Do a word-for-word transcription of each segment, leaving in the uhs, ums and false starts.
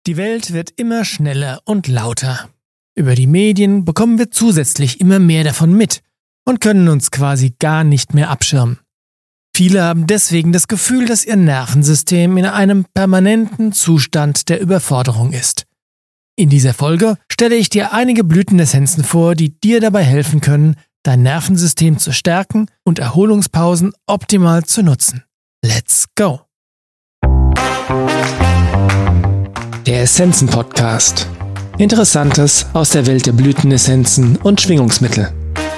Die Welt wird immer schneller und lauter. Über die Medien bekommen wir zusätzlich immer mehr davon mit und können uns quasi gar nicht mehr abschirmen. Viele haben deswegen das Gefühl, dass ihr Nervensystem in einem permanenten Zustand der Überforderung ist. In dieser Folge stelle ich dir einige Blütenessenzen vor, die dir dabei helfen können, dein Nervensystem zu stärken und Erholungspausen optimal zu nutzen. Let's go! Der Essenzen-Podcast. Interessantes aus der Welt der Blütenessenzen und Schwingungsmittel.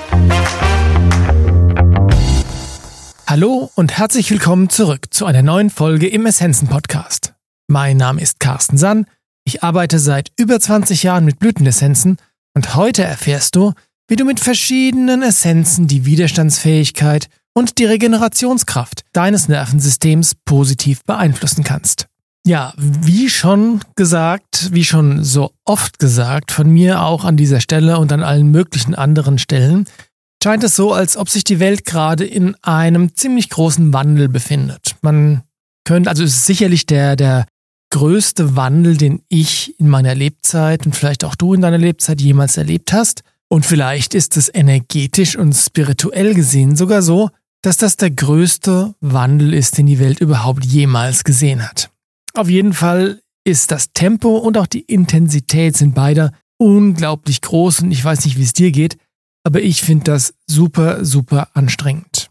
Hallo und herzlich willkommen zurück zu einer neuen Folge im Essenzen-Podcast. Mein Name ist Carsten Sann, ich arbeite seit über zwanzig Jahren mit Blütenessenzen und heute erfährst du, wie du mit verschiedenen Essenzen die Widerstandsfähigkeit und die Regenerationskraft deines Nervensystems positiv beeinflussen kannst. Ja, wie schon gesagt, wie schon so oft gesagt, von mir auch an dieser Stelle und an allen möglichen anderen Stellen, scheint es so, als ob sich die Welt gerade in einem ziemlich großen Wandel befindet. Man könnte, also es ist sicherlich der, der größte Wandel, den ich in meiner Lebzeit und vielleicht auch du in deiner Lebzeit jemals erlebt hast. Und vielleicht ist es energetisch und spirituell gesehen sogar so, dass das der größte Wandel ist, den die Welt überhaupt jemals gesehen hat. Auf jeden Fall ist das Tempo und auch die Intensität sind beide unglaublich groß und ich weiß nicht, wie es dir geht, aber ich finde das super, super anstrengend.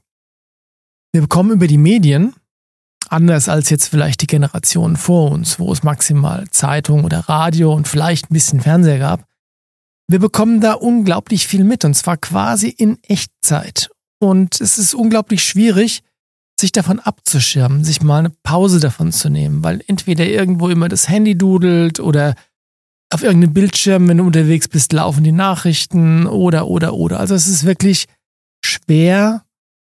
Wir bekommen über die Medien, anders als jetzt vielleicht die Generationen vor uns, wo es maximal Zeitung oder Radio und vielleicht ein bisschen Fernseher gab, wir bekommen da unglaublich viel mit und zwar quasi in Echtzeit. Und es ist unglaublich schwierig, sich davon abzuschirmen, sich mal eine Pause davon zu nehmen, weil entweder irgendwo immer das Handy dudelt oder auf irgendeinem Bildschirm, wenn du unterwegs bist, laufen die Nachrichten oder, oder, oder. Also es ist wirklich schwer,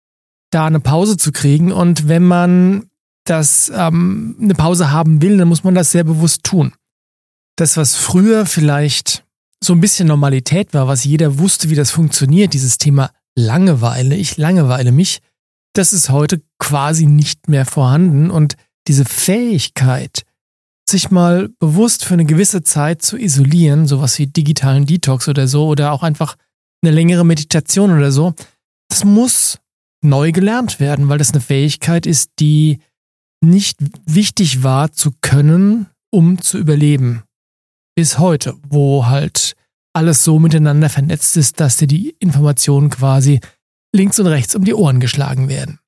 da eine Pause zu kriegen und wenn man das ähm, eine Pause haben will, dann muss man das sehr bewusst tun. Das, was früher vielleicht so ein bisschen Normalität war, was jeder wusste, wie das funktioniert, dieses Thema Langeweile, ich langeweile mich, das ist heute quasi nicht mehr vorhanden und diese Fähigkeit, sich mal bewusst für eine gewisse Zeit zu isolieren, sowas wie digitalen Detox oder so oder auch einfach eine längere Meditation oder so, das muss neu gelernt werden, weil das eine Fähigkeit ist, die nicht wichtig war zu können, um zu überleben. Bis heute, wo halt alles so miteinander vernetzt ist, dass dir die Informationen quasi links und rechts um die Ohren geschlagen werden.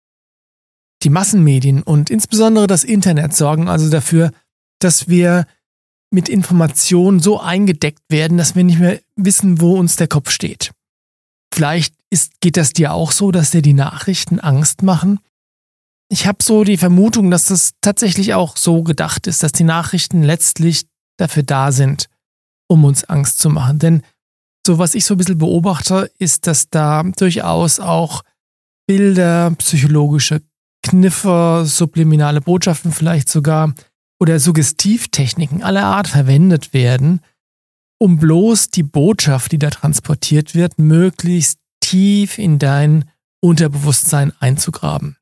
Die Massenmedien und insbesondere das Internet sorgen also dafür, dass wir mit Informationen so eingedeckt werden, dass wir nicht mehr wissen, wo uns der Kopf steht. Vielleicht ist, geht das dir auch so, dass dir die Nachrichten Angst machen. Ich habe so die Vermutung, dass das tatsächlich auch so gedacht ist, dass die Nachrichten letztlich dafür da sind, um uns Angst zu machen. Denn so was ich so ein bisschen beobachte, ist, dass da durchaus auch Bilder, psychologische Kniffe, subliminale Botschaften vielleicht sogar oder Suggestivtechniken aller Art verwendet werden, um bloß die Botschaft, die da transportiert wird, möglichst tief in dein Unterbewusstsein einzugraben.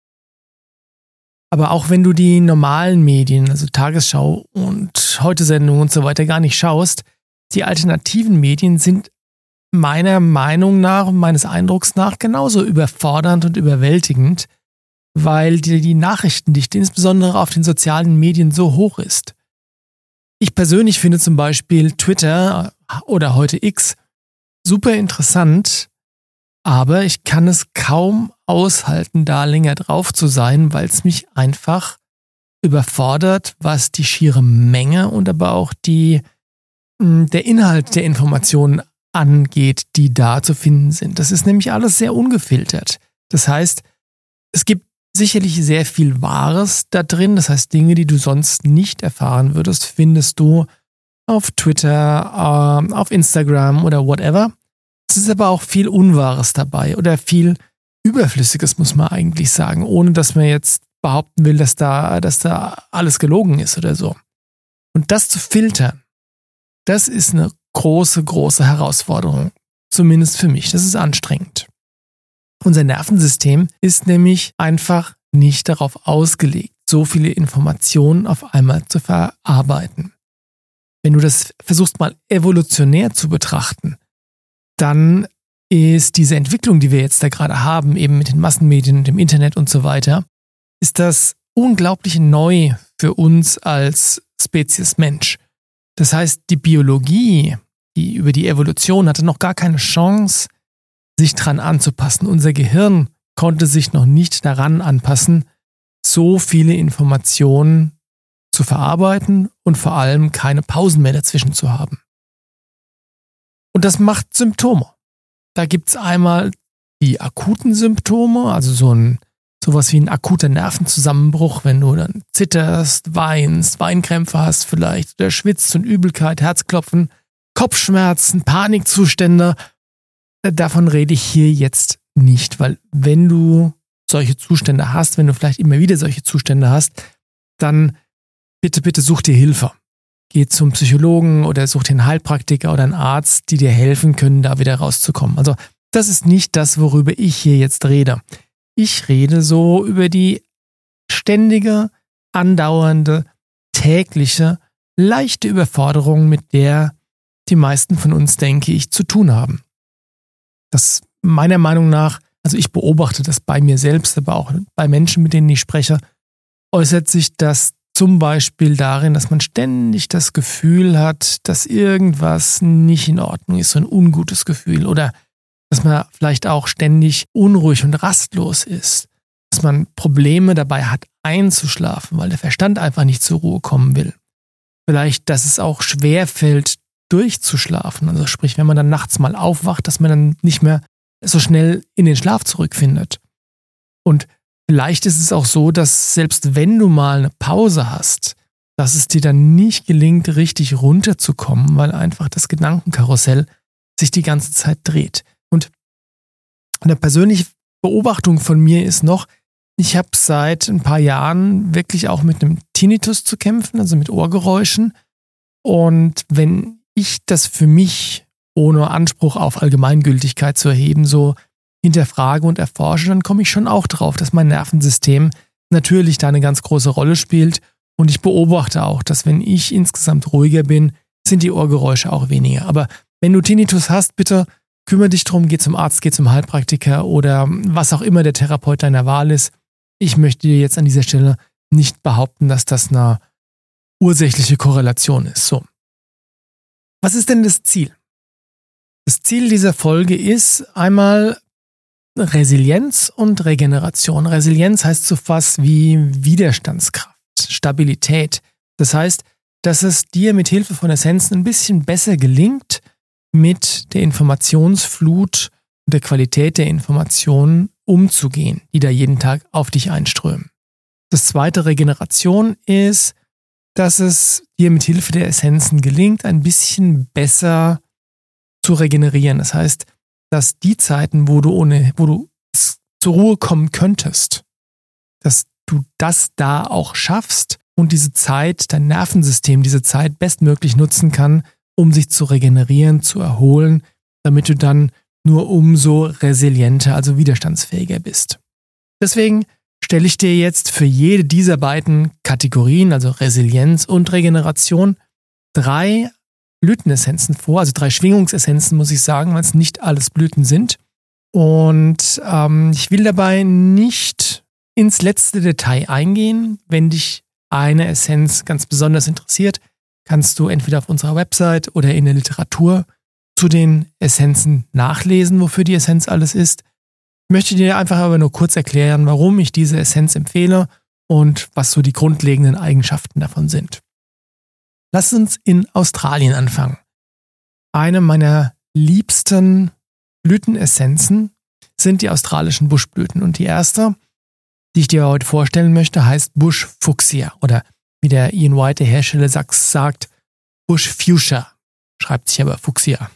Aber auch wenn du die normalen Medien, also Tagesschau und Heute-Sendungen und so weiter gar nicht schaust, die alternativen Medien sind meiner Meinung nach und meines Eindrucks nach genauso überfordernd und überwältigend, weil die, die Nachrichtendichte insbesondere auf den sozialen Medien so hoch ist. Ich persönlich finde zum Beispiel Twitter oder heute X super interessant, aber ich kann es kaum aushalten, da länger drauf zu sein, weil es mich einfach überfordert, was die schiere Menge und aber auch die der Inhalt der Informationen angeht, die da zu finden sind. Das ist nämlich alles sehr ungefiltert. Das heißt, es gibt sicherlich sehr viel Wahres da drin. Das heißt, Dinge, die du sonst nicht erfahren würdest, findest du auf Twitter, äh, auf Instagram oder whatever. Es ist aber auch viel Unwahres dabei oder viel Überflüssiges, muss man eigentlich sagen, ohne dass man jetzt behaupten will, dass da, dass da alles gelogen ist oder so. Und das zu filtern, das ist eine große, große Herausforderung. Zumindest für mich. Das ist anstrengend. Unser Nervensystem ist nämlich einfach nicht darauf ausgelegt, so viele Informationen auf einmal zu verarbeiten. wenn du das versuchst mal evolutionär zu betrachten, dann ist diese Entwicklung, die wir jetzt da gerade haben, eben mit den Massenmedien, dem Internet und so weiter, ist das unglaublich neu für uns als Spezies Mensch. Das heißt, die Biologie, die über die Evolution hatte noch gar keine Chance, sich dran anzupassen. Unser Gehirn konnte sich noch nicht daran anpassen, so viele Informationen zu verarbeiten und vor allem keine Pausen mehr dazwischen zu haben. Und das macht Symptome. Da gibt es einmal die akuten Symptome, also so ein sowas wie ein akuter Nervenzusammenbruch, wenn du dann zitterst, weinst, Weinkrämpfe hast vielleicht, oder schwitzt und Übelkeit, Herzklopfen, Kopfschmerzen, Panikzustände. Davon rede ich hier jetzt nicht, weil wenn du solche Zustände hast, wenn du vielleicht immer wieder solche Zustände hast, dann bitte, bitte such dir Hilfe. Geh zum Psychologen oder such dir einen Heilpraktiker oder einen Arzt, die dir helfen können, da wieder rauszukommen. Also das ist nicht das, worüber ich hier jetzt rede. Ich rede so über die ständige, andauernde, tägliche, leichte Überforderung, mit der die meisten von uns, denke ich, zu tun haben. Das meiner Meinung nach, also ich beobachte das bei mir selbst, aber auch bei Menschen, mit denen ich spreche, äußert sich das zum Beispiel darin, dass man ständig das Gefühl hat, dass irgendwas nicht in Ordnung ist, so ein ungutes Gefühl, oder dass man vielleicht auch ständig unruhig und rastlos ist, dass man Probleme dabei hat, einzuschlafen, weil der Verstand einfach nicht zur Ruhe kommen will. Vielleicht, dass es auch schwerfällt, durchzuschlafen, also sprich, wenn man dann nachts mal aufwacht, dass man dann nicht mehr so schnell in den Schlaf zurückfindet. Und vielleicht ist es auch so, dass selbst wenn du mal eine Pause hast, dass es dir dann nicht gelingt, richtig runterzukommen, weil einfach das Gedankenkarussell sich die ganze Zeit dreht. Und eine persönliche Beobachtung von mir ist noch, ich habe seit ein paar Jahren wirklich auch mit einem Tinnitus zu kämpfen, also mit Ohrgeräuschen. Und wenn ich das für mich, ohne Anspruch auf Allgemeingültigkeit zu erheben, so hinterfrage und erforsche, dann komme ich schon auch drauf, dass mein Nervensystem natürlich da eine ganz große Rolle spielt. Und ich beobachte auch, dass wenn ich insgesamt ruhiger bin, sind die Ohrgeräusche auch weniger. Aber wenn du Tinnitus hast, bitte kümmere dich drum, geh zum Arzt, geh zum Heilpraktiker oder was auch immer der Therapeut deiner Wahl ist. Ich möchte dir jetzt an dieser Stelle nicht behaupten, dass das eine ursächliche Korrelation ist. So. Was ist denn das Ziel? Das Ziel dieser Folge ist einmal Resilienz und Regeneration. Resilienz heißt so was wie Widerstandskraft, Stabilität. Das heißt, dass es dir mit Hilfe von Essenzen ein bisschen besser gelingt, mit der Informationsflut und der Qualität der Informationen umzugehen, die da jeden Tag auf dich einströmen. Das zweite, Regeneration, ist, dass es dir mit Hilfe der Essenzen gelingt, ein bisschen besser zu regenerieren. Das heißt, dass die Zeiten, wo du ohne, wo du zur Ruhe kommen könntest, dass du das da auch schaffst und diese Zeit, dein Nervensystem diese Zeit bestmöglich nutzen kann, um sich zu regenerieren, zu erholen, damit du dann nur umso resilienter, also widerstandsfähiger bist. Deswegen stelle ich dir jetzt für jede dieser beiden Kategorien, also Resilienz und Regeneration, drei Blütenessenzen vor, also drei Schwingungsessenzen, muss ich sagen, weil es nicht alles Blüten sind. Und ähm, ich will dabei nicht ins letzte Detail eingehen. Wenn dich eine Essenz ganz besonders interessiert, kannst du entweder auf unserer Website oder in der Literatur zu den Essenzen nachlesen, wofür die Essenz alles ist. Ich möchte dir einfach aber nur kurz erklären, warum ich diese Essenz empfehle und was so die grundlegenden Eigenschaften davon sind. Lass uns in Australien anfangen. Eine meiner liebsten Blütenessenzen sind die australischen Buschblüten. Und die erste, die ich dir heute vorstellen möchte, heißt Bush Fuchsia oder wie der Ian White, der Hersteller, sagt, Bush Fuchsia. Schreibt sich aber Fuchsia.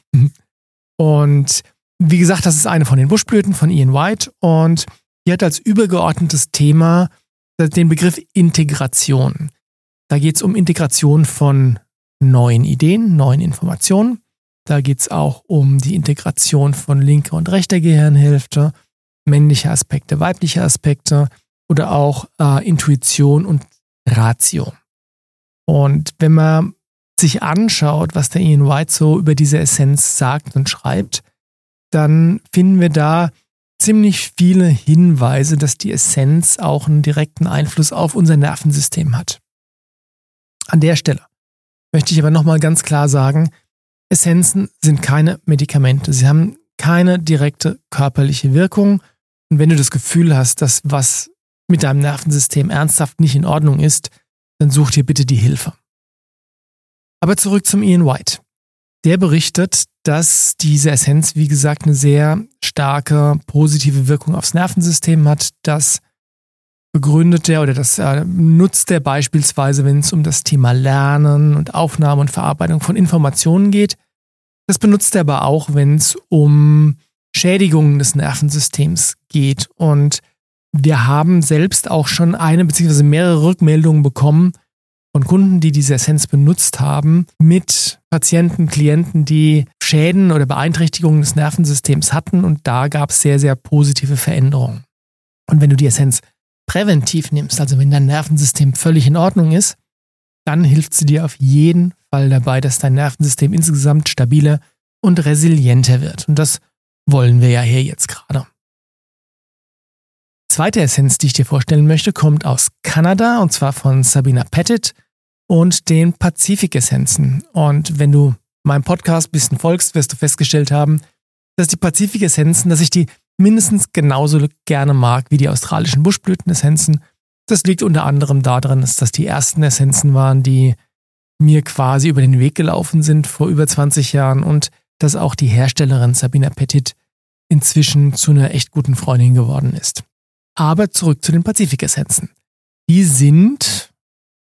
Und wie gesagt, das ist eine von den Buschblüten von Ian White und die hat als übergeordnetes Thema den Begriff Integration. Da geht es um Integration von neuen Ideen, neuen Informationen. Da geht es auch um die Integration von linker und rechter Gehirnhälfte, männliche Aspekte, weibliche Aspekte oder auch äh, Intuition und Ratio. Und wenn man sich anschaut, was der Ian White so über diese Essenz sagt und schreibt, dann finden wir da ziemlich viele Hinweise, dass die Essenz auch einen direkten Einfluss auf unser Nervensystem hat. An der Stelle möchte ich aber nochmal ganz klar sagen, Essenzen sind keine Medikamente. Sie haben keine direkte körperliche Wirkung. Und wenn du das Gefühl hast, dass was mit deinem Nervensystem ernsthaft nicht in Ordnung ist, dann such dir bitte die Hilfe. Aber zurück zum Ian White. Der berichtet, dass diese Essenz, wie gesagt, eine sehr starke positive Wirkung aufs Nervensystem hat. Das begründet er oder das äh, nutzt er beispielsweise, wenn es um das Thema Lernen und Aufnahme und Verarbeitung von Informationen geht. Das benutzt er aber auch, wenn es um Schädigungen des Nervensystems geht. Und wir haben selbst auch schon eine bzw. mehrere Rückmeldungen bekommen von Kunden, die diese Essenz benutzt haben, mit Patienten, Klienten, die Schäden oder Beeinträchtigungen des Nervensystems hatten. Und da gab es sehr, sehr positive Veränderungen. Und wenn du die Essenz präventiv nimmst, also wenn dein Nervensystem völlig in Ordnung ist, dann hilft sie dir auf jeden Fall dabei, dass dein Nervensystem insgesamt stabiler und resilienter wird. Und das wollen wir ja hier jetzt gerade. Die zweite Essenz, die ich dir vorstellen möchte, kommt aus Kanada und zwar von Sabina Pettit und den Pazifik-Essenzen. Und wenn du meinem Podcast ein bisschen folgst, wirst du festgestellt haben, dass die Pazifik-Essenzen, dass ich die mindestens genauso gerne mag wie die australischen Buschblüten-Essenzen. Das liegt unter anderem daran, dass das die ersten Essenzen waren, die mir quasi über den Weg gelaufen sind vor über zwanzig Jahren und dass auch die Herstellerin Sabina Pettit inzwischen zu einer echt guten Freundin geworden ist. Aber zurück zu den Pazifik-Essenzen. Die sind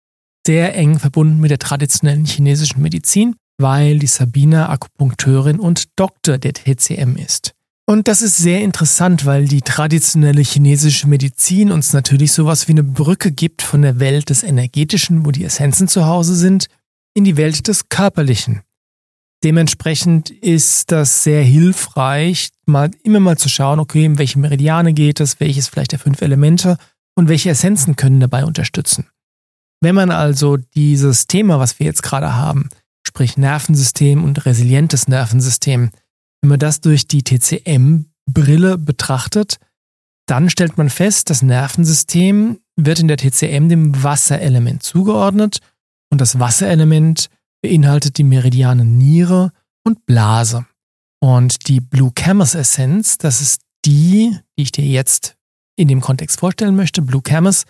sehr eng verbunden mit der traditionellen chinesischen Medizin, weil die Sabina Akupunkteurin und Doktor der T C M ist. Und das ist sehr interessant, weil die traditionelle chinesische Medizin uns natürlich sowas wie eine Brücke gibt von der Welt des Energetischen, wo die Essenzen zu Hause sind, in die Welt des Körperlichen. Dementsprechend ist das sehr hilfreich, mal immer mal zu schauen, okay, in welche Meridiane geht es, welches vielleicht der fünf Elemente und welche Essenzen können dabei unterstützen. Wenn man also dieses Thema, was wir jetzt gerade haben, sprich Nervensystem und resilientes Nervensystem, wenn man das durch die T C M-Brille betrachtet, dann stellt man fest, das Nervensystem wird in der T C M dem Wasserelement zugeordnet und das Wasserelement beinhaltet die Meridiane Niere und Blase. Und die Blue Camas Essenz, das ist die, die ich dir jetzt in dem Kontext vorstellen möchte. Blue Camas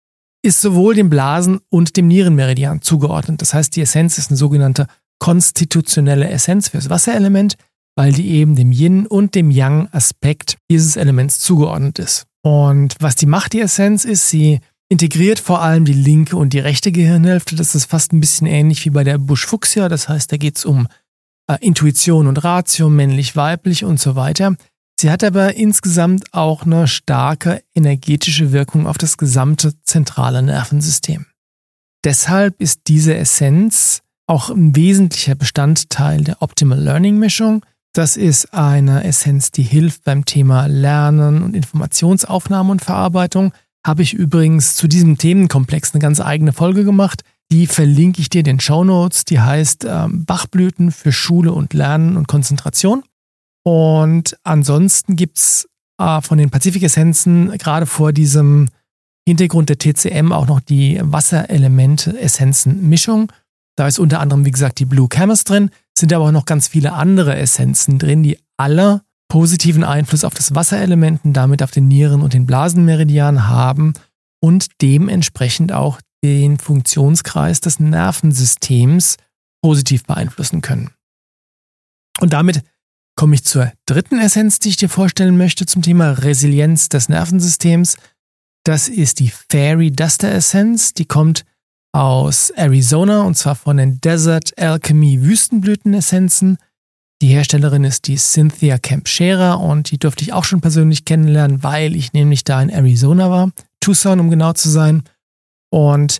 ist sowohl dem Blasen- und dem Nierenmeridian zugeordnet. Das heißt, die Essenz ist eine sogenannte konstitutionelle Essenz für das Wasserelement, weil die eben dem Yin- und dem Yang-Aspekt dieses Elements zugeordnet ist. Und was die macht, die Essenz, ist, sie integriert vor allem die linke und die rechte Gehirnhälfte. Das ist fast ein bisschen ähnlich wie bei der Busch-Fuchsia. Das heißt, da geht es um äh, Intuition und Ratio, männlich-weiblich und so weiter. Sie hat aber insgesamt auch eine starke energetische Wirkung auf das gesamte zentrale Nervensystem. Deshalb ist diese Essenz auch ein wesentlicher Bestandteil der Optimal Learning Mischung. Das ist eine Essenz, die hilft beim Thema Lernen und Informationsaufnahme und Verarbeitung. Habe ich übrigens zu diesem Themenkomplex eine ganz eigene Folge gemacht. Die verlinke ich dir in den Shownotes. Die heißt ähm, Bachblüten für Schule und Lernen und Konzentration. Und ansonsten gibt es äh, von den Pazifik-Essenzen gerade vor diesem Hintergrund der T C M auch noch die Wasserelemente-Essenzen-Mischung. Da ist unter anderem, wie gesagt, die Blue Camas drin, sind aber auch noch ganz viele andere Essenzen drin, die alle positiven Einfluss auf das Wasserelement und damit auf den Nieren- und den Blasenmeridian haben und dementsprechend auch den Funktionskreis des Nervensystems positiv beeinflussen können. Und damit komme ich zur dritten Essenz, die ich dir vorstellen möchte zum Thema Resilienz des Nervensystems. Das ist die Fairy Duster Essenz. Die kommt aus Arizona und zwar von den Desert Alchemy Wüstenblütenessenzen. Die Herstellerin ist die Cynthia Kempshera und die durfte ich auch schon persönlich kennenlernen, weil ich nämlich da in Arizona war, Tucson, um genau zu sein. Und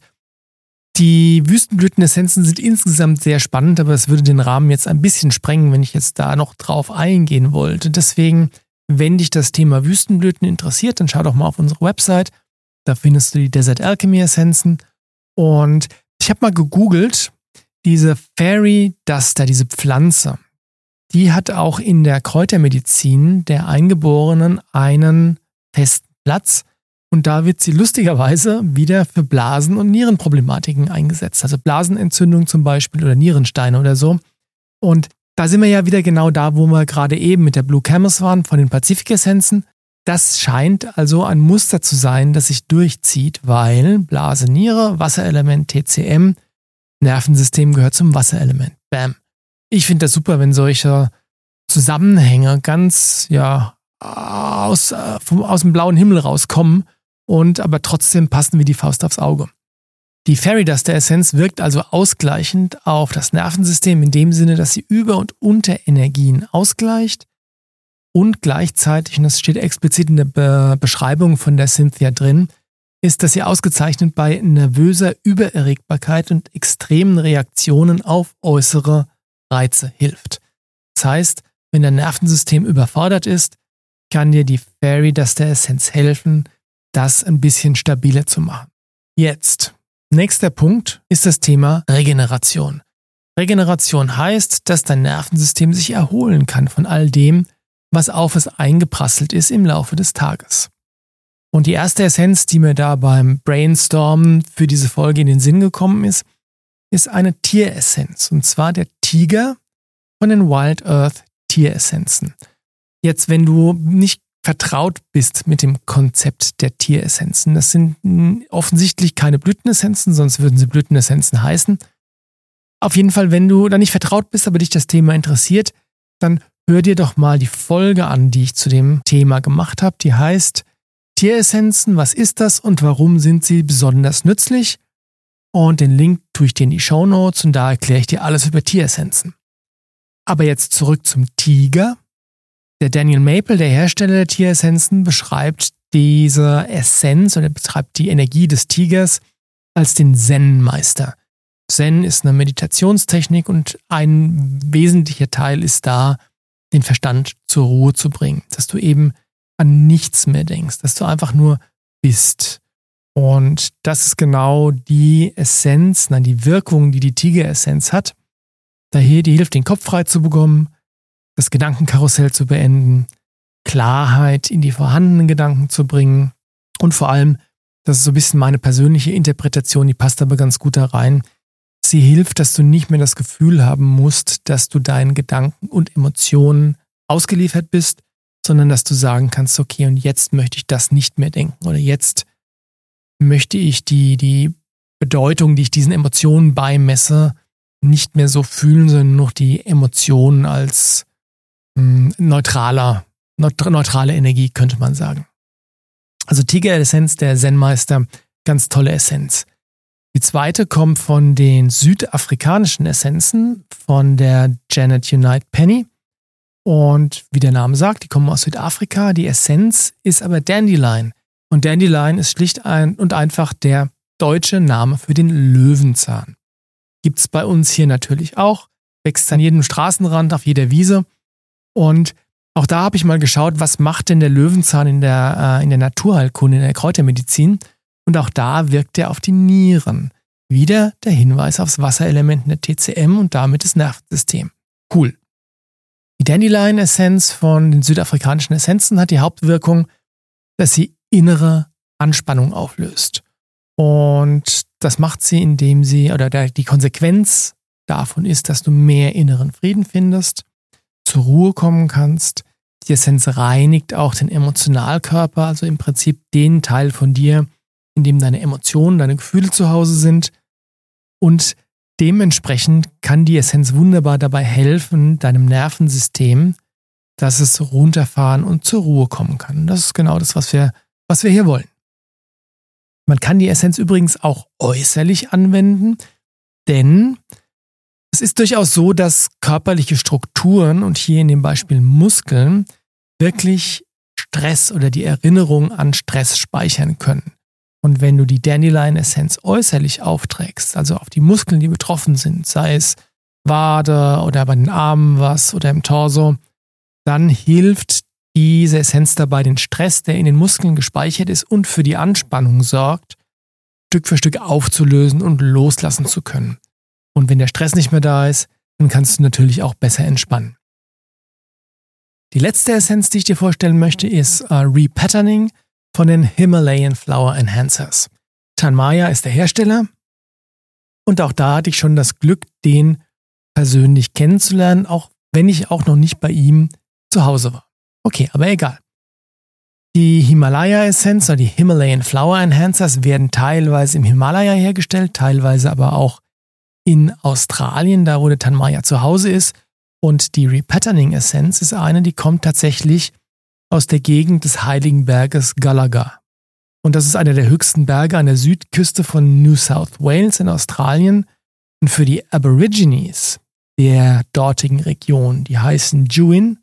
die Wüstenblütenessenzen sind insgesamt sehr spannend, aber es würde den Rahmen jetzt ein bisschen sprengen, wenn ich jetzt da noch drauf eingehen wollte. Deswegen, wenn dich das Thema Wüstenblüten interessiert, dann schau doch mal auf unsere Website. Da findest du die Desert Alchemy Essenzen. Und ich habe mal gegoogelt, Diese Fairy Duster, diese Pflanze, die hat auch in der Kräutermedizin der Eingeborenen einen festen Platz. Und da wird sie lustigerweise wieder für Blasen- und Nierenproblematiken eingesetzt. Also Blasenentzündung zum Beispiel oder Nierensteine oder so. Und da sind wir ja wieder genau da, wo wir gerade eben mit der Blue Camas waren, von den Pazifik-Essenzen. Das scheint also ein Muster zu sein, das sich durchzieht, weil Blase, Niere, Wasserelement, T C M, Nervensystem gehört zum Wasserelement. Bam. Ich finde das super, wenn solche Zusammenhänge ganz, ja, aus, äh, vom, aus dem blauen Himmel rauskommen und aber trotzdem passen wie die Faust aufs Auge. Die Fairy Duster Essenz wirkt also ausgleichend auf das Nervensystem in dem Sinne, dass sie Über- und Unterenergien ausgleicht und gleichzeitig, und das steht explizit in der Be- Beschreibung von der Cynthia drin, ist, dass sie ausgezeichnet bei nervöser Übererregbarkeit und extremen Reaktionen auf äußere Reize hilft. Das heißt, wenn dein Nervensystem überfordert ist, kann dir die Fairy Duster Essenz helfen, das ein bisschen stabiler zu machen. Jetzt, nächster Punkt ist das Thema Regeneration. Regeneration heißt, dass dein Nervensystem sich erholen kann von all dem, was auf es eingeprasselt ist im Laufe des Tages. Und die erste Essenz, die mir da beim Brainstormen für diese Folge in den Sinn gekommen ist, ist eine Tieressenz. Und zwar der Tiger von den Wild Earth Tieressenzen. Jetzt, wenn du nicht vertraut bist mit dem Konzept der Tieressenzen, das sind offensichtlich keine Blütenessenzen, sonst würden sie Blütenessenzen heißen. Auf jeden Fall, wenn du da nicht vertraut bist, aber dich das Thema interessiert, dann hör dir doch mal die Folge an, die ich zu dem Thema gemacht habe. Die heißt Tieressenzen, was ist das und warum sind sie besonders nützlich? Und den Link tue ich dir in die Shownotes und da erkläre ich dir alles über Tieressenzen. Aber jetzt zurück zum Tiger. Der Daniel Maple, der Hersteller der Tieressenzen, beschreibt diese Essenz oder beschreibt die Energie des Tigers als den Zen-Meister. Zen ist eine Meditationstechnik und ein wesentlicher Teil ist da, den Verstand zur Ruhe zu bringen. Dass du eben an nichts mehr denkst, dass du einfach nur bist. Und das ist genau die Essenz, nein, die Wirkung, die die Tigeressenz hat. Daher, die hilft, den Kopf frei zu bekommen, das Gedankenkarussell zu beenden, Klarheit in die vorhandenen Gedanken zu bringen und vor allem, das ist so ein bisschen meine persönliche Interpretation, die passt aber ganz gut da rein, sie hilft, dass du nicht mehr das Gefühl haben musst, dass du deinen Gedanken und Emotionen ausgeliefert bist, sondern dass du sagen kannst, okay, und jetzt möchte ich das nicht mehr denken oder jetzt möchte ich die, die Bedeutung, die ich diesen Emotionen beimesse, nicht mehr so fühlen, sondern nur die Emotionen als mh, neutraler, neutrale Energie, könnte man sagen. Also Tigeressenz, der Zen-Meister, ganz tolle Essenz. Die zweite kommt von den südafrikanischen Essenzen, von der Janet Unite Penny. Und wie der Name sagt, die kommen aus Südafrika. Die Essenz ist aber Dandelion. Und Dandelion ist schlicht ein und einfach der deutsche Name für den Löwenzahn. Gibt es bei uns hier natürlich auch. Wächst an jedem Straßenrand, auf jeder Wiese. Und auch da habe ich mal geschaut, was macht denn der Löwenzahn in der, äh, in der Naturheilkunde, in der Kräutermedizin. Und auch da wirkt er auf die Nieren. Wieder der Hinweis aufs Wasserelement in der T C M und damit das Nervensystem. Cool. Die Dandelion-Essenz von den südafrikanischen Essenzen hat die Hauptwirkung, dass sie innere Anspannung auflöst. Und das macht sie, indem sie, oder der, die Konsequenz davon ist, dass du mehr inneren Frieden findest, zur Ruhe kommen kannst. Die Essenz reinigt auch den Emotionalkörper, also im Prinzip den Teil von dir, in dem deine Emotionen, deine Gefühle zu Hause sind. Und dementsprechend kann die Essenz wunderbar dabei helfen, deinem Nervensystem, dass es runterfahren und zur Ruhe kommen kann. Das ist genau das, was wir, was wir hier wollen. Man kann die Essenz übrigens auch äußerlich anwenden, denn es ist durchaus so, dass körperliche Strukturen und hier in dem Beispiel Muskeln wirklich Stress oder die Erinnerung an Stress speichern können. Und wenn du die Dandelion-Essenz äußerlich aufträgst, also auf die Muskeln, die betroffen sind, sei es Wade oder bei den Armen was oder im Torso, dann hilft diese Essenz dabei, den Stress, der in den Muskeln gespeichert ist und für die Anspannung sorgt, Stück für Stück aufzulösen und loslassen zu können. Und wenn der Stress nicht mehr da ist, dann kannst du natürlich auch besser entspannen. Die letzte Essenz, die ich dir vorstellen möchte, ist äh, Repatterning von den Himalayan Flower Enhancers. Tanmaya ist der Hersteller und auch da hatte ich schon das Glück, den persönlich kennenzulernen, auch wenn ich auch noch nicht bei ihm zu Hause war. Okay, aber egal. Die Himalaya-Essenz oder die Himalayan Flower Enhancers werden teilweise im Himalaya hergestellt, teilweise aber auch in Australien, da wo der Tanmaya zu Hause ist. Und die Repatterning-Essenz ist eine, die kommt tatsächlich aus der Gegend des heiligen Berges Gallagher. Und das ist einer der höchsten Berge an der Südküste von New South Wales in Australien. Und für die Aborigines der dortigen Region, die heißen Juin,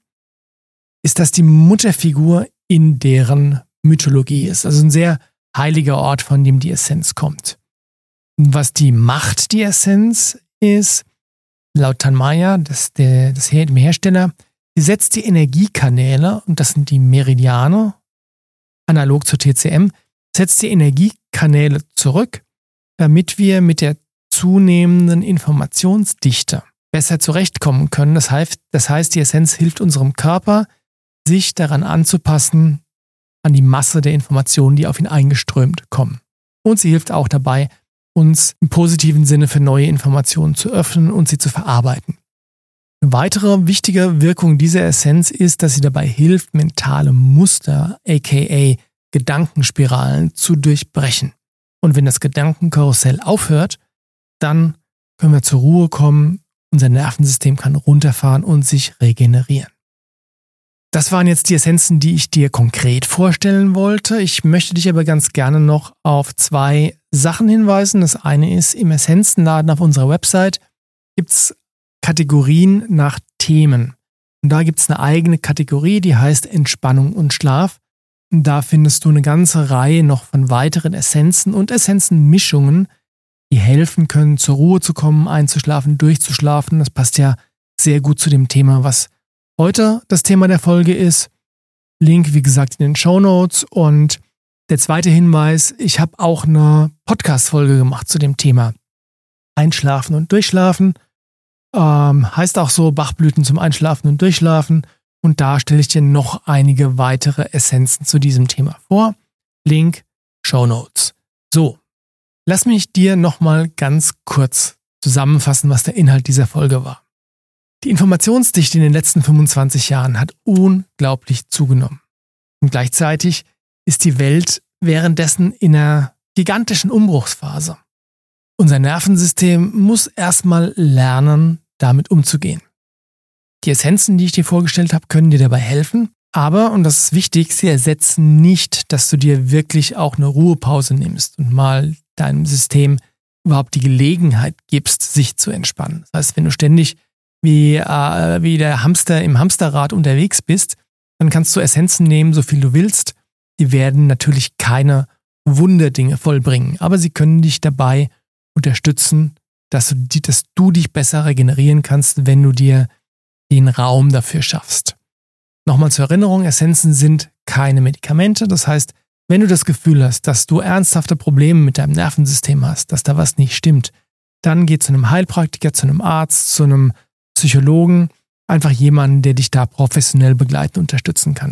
ist das die Mutterfigur in deren Mythologie ist. Also ein sehr heiliger Ort, von dem die Essenz kommt. Und was die macht, die Essenz, ist, laut Tanmaya, das, der, das Her- dem Hersteller, sie setzt die Energiekanäle, und das sind die Meridiane, analog zur T C M, setzt die Energiekanäle zurück, damit wir mit der zunehmenden Informationsdichte besser zurechtkommen können. Das heißt, das heißt, die Essenz hilft unserem Körper, sich daran anzupassen, an die Masse der Informationen, die auf ihn eingeströmt kommen. Und sie hilft auch dabei, uns im positiven Sinne für neue Informationen zu öffnen und sie zu verarbeiten. Eine weitere wichtige Wirkung dieser Essenz ist, dass sie dabei hilft, mentale Muster, aka Gedankenspiralen, zu durchbrechen. Und wenn das Gedankenkarussell aufhört, dann können wir zur Ruhe kommen, unser Nervensystem kann runterfahren und sich regenerieren. Das waren jetzt die Essenzen, die ich dir konkret vorstellen wollte. Ich möchte dich aber ganz gerne noch auf zwei Sachen hinweisen. Das eine ist, im Essenzenladen auf unserer Website gibt es Kategorien nach Themen. Und da gibt es eine eigene Kategorie, die heißt Entspannung und Schlaf. Und da findest du eine ganze Reihe noch von weiteren Essenzen und Essenzenmischungen, die helfen können, zur Ruhe zu kommen, einzuschlafen, durchzuschlafen. Das passt ja sehr gut zu dem Thema, was heute das Thema der Folge ist. Link, wie gesagt, in den Shownotes. Und der zweite Hinweis, ich habe auch eine Podcast-Folge gemacht zu dem Thema Einschlafen und Durchschlafen. Ähm, heißt auch so, Bachblüten zum Einschlafen und Durchschlafen. Und da stelle ich dir noch einige weitere Essenzen zu diesem Thema vor. Link, Shownotes. So, lass mich dir nochmal ganz kurz zusammenfassen, was der Inhalt dieser Folge war. Die Informationsdichte in den letzten fünfundzwanzig Jahren hat unglaublich zugenommen. Und gleichzeitig ist die Welt währenddessen in einer gigantischen Umbruchsphase. Unser Nervensystem muss erstmal lernen, damit umzugehen. Die Essenzen, die ich dir vorgestellt habe, können dir dabei helfen. Aber, und das ist wichtig, sie ersetzen nicht, dass du dir wirklich auch eine Ruhepause nimmst und mal deinem System überhaupt die Gelegenheit gibst, sich zu entspannen. Das heißt, wenn du ständig wie, äh, wie der Hamster im Hamsterrad unterwegs bist, dann kannst du Essenzen nehmen, so viel du willst. Die werden natürlich keine Wunderdinge vollbringen, aber sie können dich dabei unterstützen, dass du, dass du dich besser regenerieren kannst, wenn du dir den Raum dafür schaffst. Nochmal zur Erinnerung, Essenzen sind keine Medikamente. Das heißt, wenn du das Gefühl hast, dass du ernsthafte Probleme mit deinem Nervensystem hast, dass da was nicht stimmt, dann geh zu einem Heilpraktiker, zu einem Arzt, zu einem Psychologen, einfach jemanden, der dich da professionell begleiten und unterstützen kann.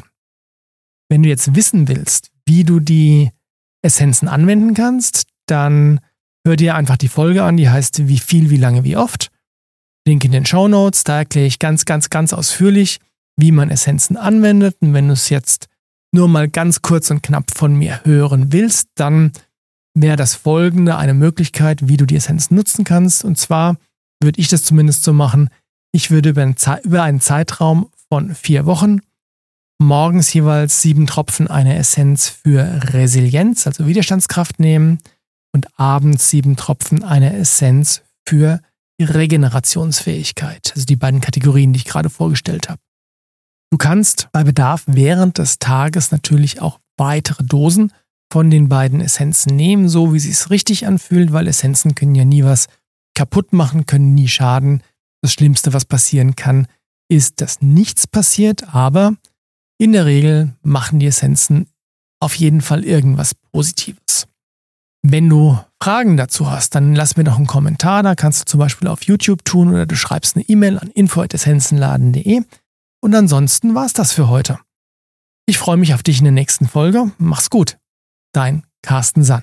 Wenn du jetzt wissen willst, wie du die Essenzen anwenden kannst, dann hör dir einfach die Folge an, die heißt Wie viel, wie lange, wie oft. Link in den Shownotes, da erkläre ich ganz, ganz, ganz ausführlich, wie man Essenzen anwendet. Und wenn du es jetzt nur mal ganz kurz und knapp von mir hören willst, dann wäre das Folgende eine Möglichkeit, wie du die Essenzen nutzen kannst. Und zwar würde ich das zumindest so machen, ich würde über einen, Ze- über einen Zeitraum von vier Wochen morgens jeweils sieben Tropfen einer Essenz für Resilienz, also Widerstandskraft nehmen und abends sieben Tropfen einer Essenz für die Regenerationsfähigkeit, also die beiden Kategorien, die ich gerade vorgestellt habe. Du kannst bei Bedarf während des Tages natürlich auch weitere Dosen von den beiden Essenzen nehmen, so wie es sich richtig anfühlt, weil Essenzen können ja nie was kaputt machen, können nie schaden. Das Schlimmste, was passieren kann, ist, dass nichts passiert, aber in der Regel machen die Essenzen auf jeden Fall irgendwas Positives. Wenn du Fragen dazu hast, dann lass mir doch einen Kommentar. Da kannst du zum Beispiel auf YouTube tun oder du schreibst eine E-Mail an info at essenzenladen punkt de. Und ansonsten war's das für heute. Ich freue mich auf dich in der nächsten Folge. Mach's gut. Dein Carsten Sann.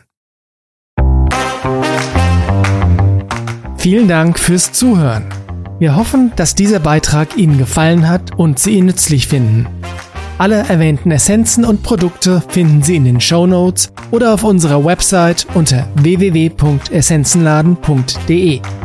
Vielen Dank fürs Zuhören. Wir hoffen, dass dieser Beitrag Ihnen gefallen hat und Sie ihn nützlich finden. Alle erwähnten Essenzen und Produkte finden Sie in den Shownotes oder auf unserer Website unter w w w punkt essenzenladen punkt de.